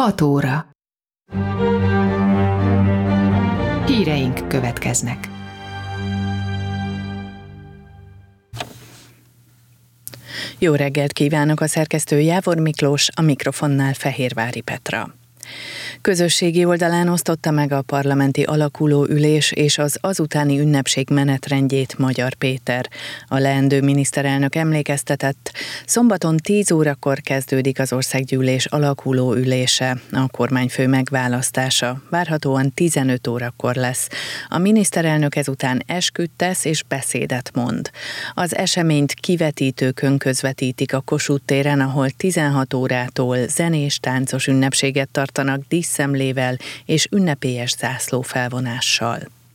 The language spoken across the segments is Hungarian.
6 óra. Híreink következnek. Jó reggelt kívánok, a szerkesztő Jávor Miklós, a mikrofonnál Fehérvári Petra. Közösségi oldalán osztotta meg a parlamenti alakuló ülés és az azutáni ünnepség menetrendjét Magyar Péter. A leendő miniszterelnök emlékeztetett, szombaton 10 órakor kezdődik az országgyűlés alakuló ülése, a kormányfő megválasztása. Várhatóan 15 órakor lesz. A miniszterelnök ezután esküt tesz és beszédet mond. Az eseményt kivetítőkön közvetítik a Kossuth téren, ahol 16 órától zenés, táncos ünnepséget tartanak díszszemlével és ünnepélyes zászlófelvonással.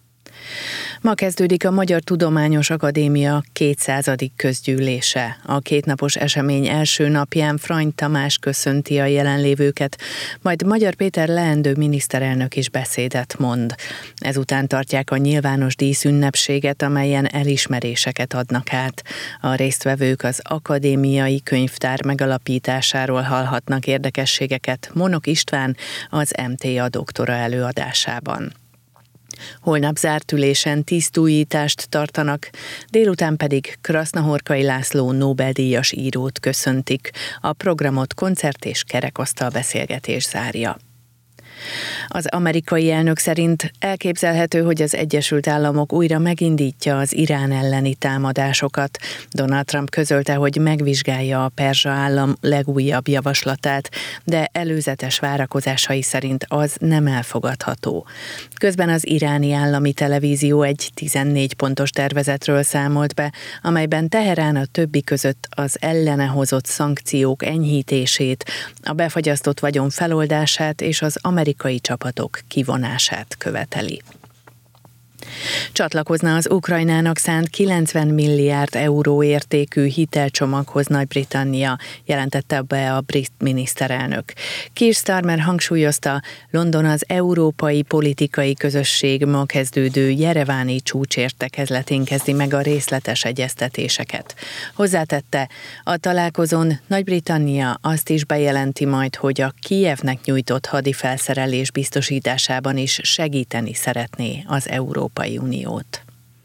Ma kezdődik a Magyar Tudományos Akadémia 200. közgyűlése. A kétnapos esemény első napján Frany Tamás köszönti a jelenlévőket, majd Magyar Péter leendő miniszterelnök is beszédet mond. Ezután tartják a nyilvános díszünnepséget, amelyen elismeréseket adnak át. A résztvevők az akadémiai könyvtár megalapításáról hallhatnak érdekességeket Monok István, az MTA doktora előadásában. Holnap zárt ülésen tisztújítást tartanak, délután pedig Krasznahorkai László Nobel-díjas írót köszöntik. A programot koncert és kerekasztal beszélgetés zárja. Az amerikai elnök szerint elképzelhető, hogy az Egyesült Államok újra megindítja az Irán elleni támadásokat. Donald Trump közölte, hogy megvizsgálja a perzsa állam legújabb javaslatát, de előzetes várakozásai szerint az nem elfogadható. Közben az iráni állami televízió egy 14 pontos tervezetről számolt be, amelyben Teherán a többi között az ellene hozott szankciók enyhítését, a befagyasztott vagyon feloldását és az amerikai csapatok kivonását követeli. Csatlakozna az Ukrajnának szánt 90 milliárd euró értékű hitelcsomaghoz Nagy-Britannia, jelentette be a brit miniszterelnök. Keir Starmer hangsúlyozta, London az európai politikai közösség ma kezdődő jereváni csúcsértekezletén kezdi meg a részletes egyeztetéseket. Hozzátette, a találkozón Nagy-Britannia azt is bejelenti majd, hogy a Kijevnek nyújtott hadifelszerelés biztosításában is segíteni szeretné az Európai Uniót.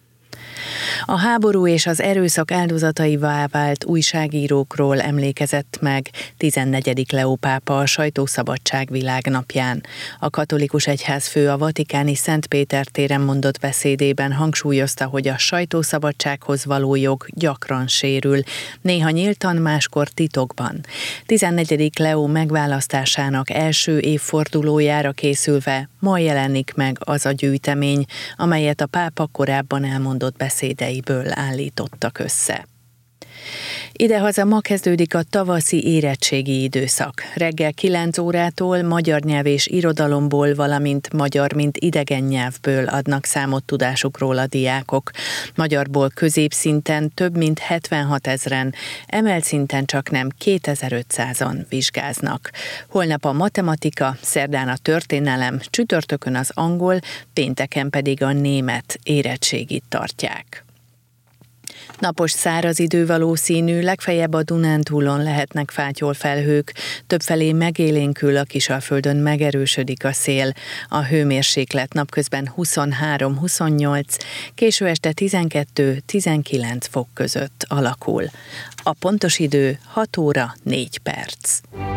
A háború és az erőszak áldozataivá vált újságírókról emlékezett meg 14. Leó pápa a Sajtószabadság világnapján. A katolikus egyházfő a vatikáni Szent Péter téren mondott beszédében hangsúlyozta, hogy a sajtószabadsághoz való jog gyakran sérül, néha nyíltan, máskor titokban. 14. Leó megválasztásának első évfordulójára készülve ma jelenik meg az a gyűjtemény, amelyet a pápa korábban elmondott beszédeiből állítottak össze. Idehaza ma kezdődik a tavaszi érettségi időszak. Reggel 9 órától magyar nyelv és irodalomból, valamint magyar, mint idegen nyelvből adnak számot tudásukról a diákok. Magyarból középszinten több mint 76 000-en, emelt szinten csaknem 2500-an vizsgáznak. Holnap a matematika, szerdán a történelem, csütörtökön az angol, pénteken pedig a német érettségit tartják. Napos száraz idő valószínű, legfeljebb a Dunántúlon lehetnek fátyol felhők, többfelé megélénkül, a Kisalföldön megerősödik a szél. A hőmérséklet napközben 23-28, késő este 12-19 fok között alakul. A pontos idő 6 óra 4 perc.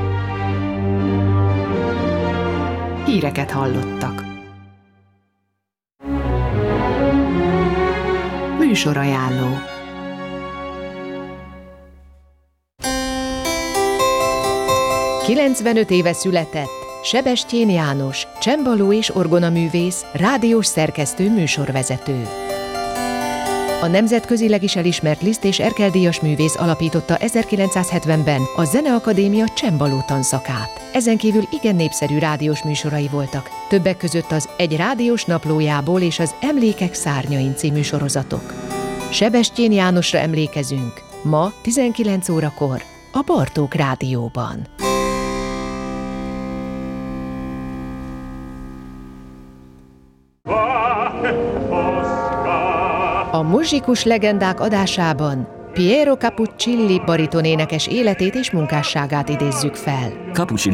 Híreket hallottak. Műsorajánló. ...95 éve született Sebestyén János, csembaló és orgonaművész, rádiós szerkesztő, műsorvezető. A nemzetközileg is elismert Liszt és Erkel-díjas művész alapította 1970-ben a Zeneakadémia csembaló tanszakát. Ezen kívül igen népszerű rádiós műsorai voltak, többek között az Egy rádiós naplójából és az Emlékek szárnyain című sorozatok. Sebestyén Jánosra emlékezünk ma 19 órakor a Bartók Rádióban. A muzsikus legendák adásában Piero Capuccilli baritonénekes életét és munkásságát idézzük fel.